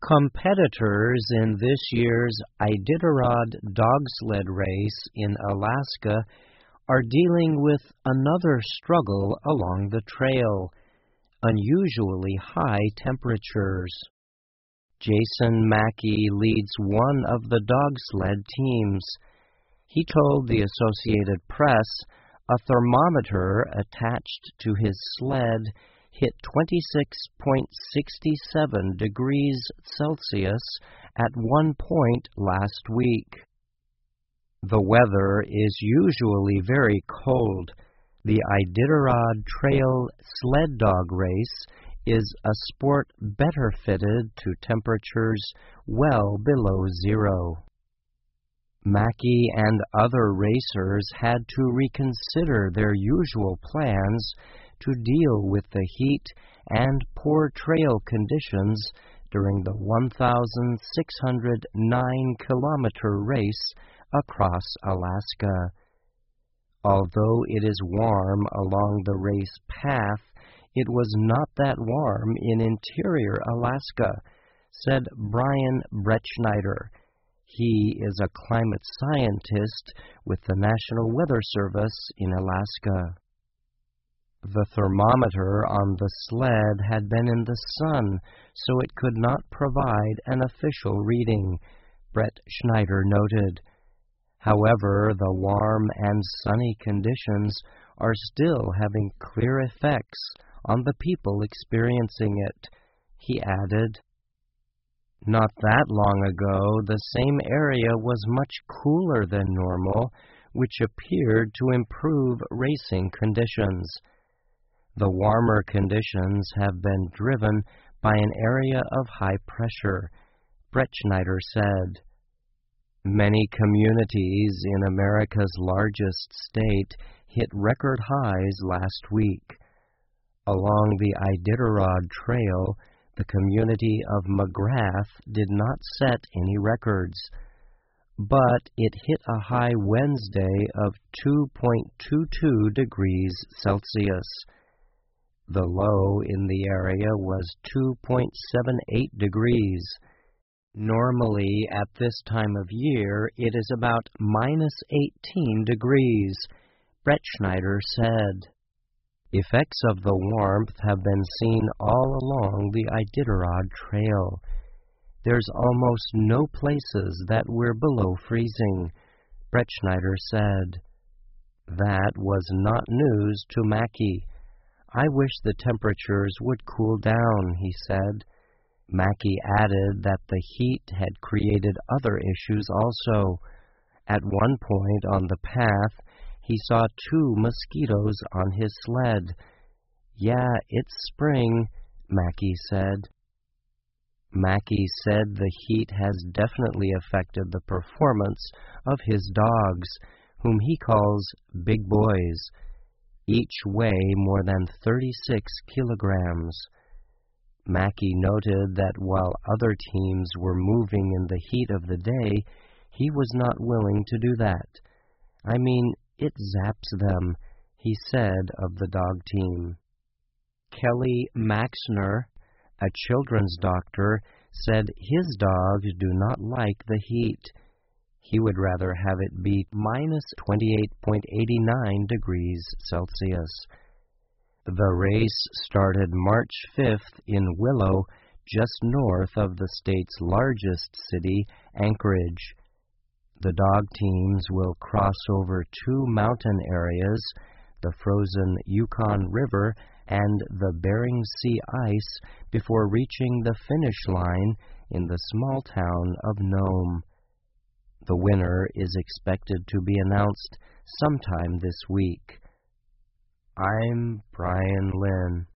Competitors in this year's Iditarod dog sled race in Alaska are dealing with another struggle along the trail: unusually high temperatures. Jason Mackey leads one of the dog sled teams. He told the Associated Press a thermometer attached to his sled hit 26.67 degrees Celsius at one point last week. The weather is usually very cold. The Iditarod Trail Sled Dog Race is a sport better fitted to temperatures well below zero. Mackey and other racers had to reconsider their usual plans to deal with the heat and poor trail conditions during the 1,609-kilometer race across Alaska. Although it is warm along the race path, it was not that warm in interior Alaska, said Brian Bretschneider. He is a climate scientist with the National Weather Service in Alaska. The thermometer on the sled had been in the sun, so it could not provide an official reading, Brett Schneider noted. However, the warm and sunny conditions are still having clear effects on the people experiencing it, he added. Not that long ago, the same area was much cooler than normal, which appeared to improve racing conditions. The warmer conditions have been driven by an area of high pressure, Bretschneider said. Many communities in America's largest state hit record highs last week. Along the Iditarod Trail, the community of McGrath did not set any records, but it hit a high Wednesday of 2.22 degrees Celsius. The low in the area was 2.78 degrees. Normally, at this time of year, it is about minus 18 degrees, Bretschneider said. Effects of the warmth have been seen all along the Iditarod Trail. There's almost no places that we're below freezing, Bretschneider said. That was not news to Mackey. I wish the temperatures would cool down, he said. Mackey added that the heat had created other issues also. At one point on the path, he saw 2 mosquitoes on his sled. Yeah, it's spring, Mackey said. Mackey said the heat has definitely affected the performance of his dogs, whom he calls big boys. Each weigh more than 36 kilograms. Mackey noted that while other teams were moving in the heat of the day, he was not willing to do that. I mean, it zaps them, he said of the dog team. Kelly Maxner, a children's doctor, said his dogs do not like the heat. He would rather have it be minus 28.89 degrees Celsius. The race started March 5th in Willow, just north of the state's largest city, Anchorage. The dog teams will cross over 2 mountain areas, the frozen Yukon River and the Bering Sea ice, before reaching the finish line in the small town of Nome. The winner is expected to be announced sometime this week. I'm Brian Lynn.